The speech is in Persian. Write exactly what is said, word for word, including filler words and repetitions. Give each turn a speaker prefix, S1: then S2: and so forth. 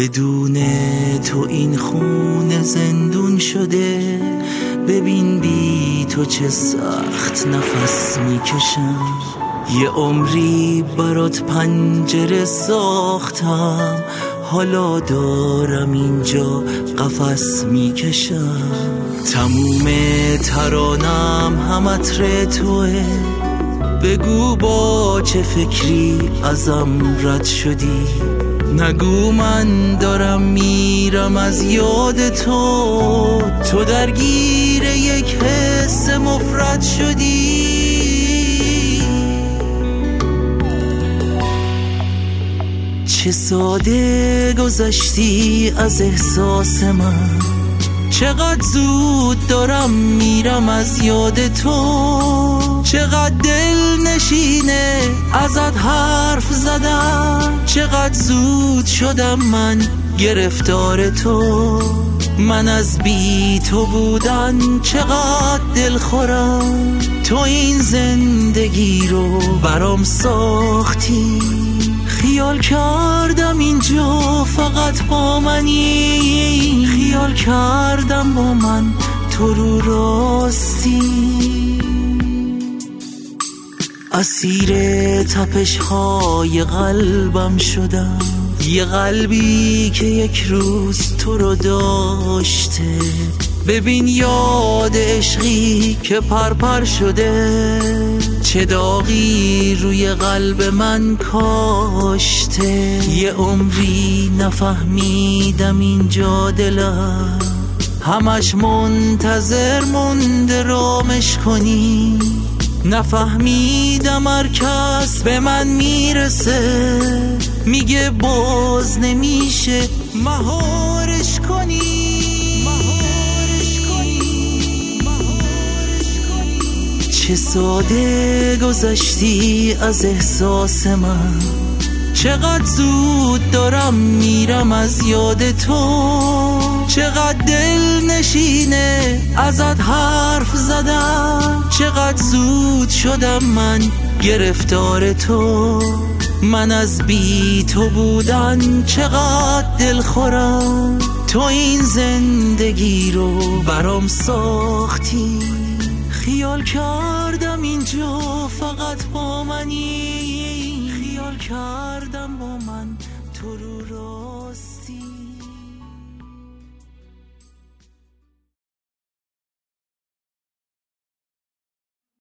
S1: بدون تو این خونه زندون شده. ببین بی تو چه سخت نفس میکشم. یه عمری برات پنجره ساختم، حالا دارم اینجا قفس میکشم. تموم ترانم هم عطر توه، بگو با چه فکری ازم رد شدی. نگو من دارم میرم از یاد تو، تو درگیر یک حس مفرد شدی. چه ساده گذشتی از احساس من، چقدر زود دارم میرم از یاد تو. چقدر دل نشینه ازت حرف زدم، چقدر زود شدم من گرفتار تو. من از بی تو بودن چقدر دل خورم، تو این زندگی رو برام ساختی. خیال کردم اینجا فقط با منی، خیال کردم با من تو رو راستی. اسیر تپش های قلبم شدم، یه قلبی که یک روز تو رو داشته. ببین یاد عشقی که پرپر شده، چه داغی روی قلب من کاشته. یه عمری نفهمیدم اینجا دلم، همش منتظر مونده رامش کنی. نفهمیدم هر کس به من میرسه، میگه باز نمیشه مهارش کنی. چه ساده گذشتی از احساس من، چقدر زود دارم میرم از یاد تو. چقدر دل نشینه ازت حرف زدم، چقدر زود شدم من گرفتار تو. من از بی تو بودن چقدر دل خورم، تو این زندگی رو برام ساختی. خیال کردم اینجا فقط با منی، خیال کردم با من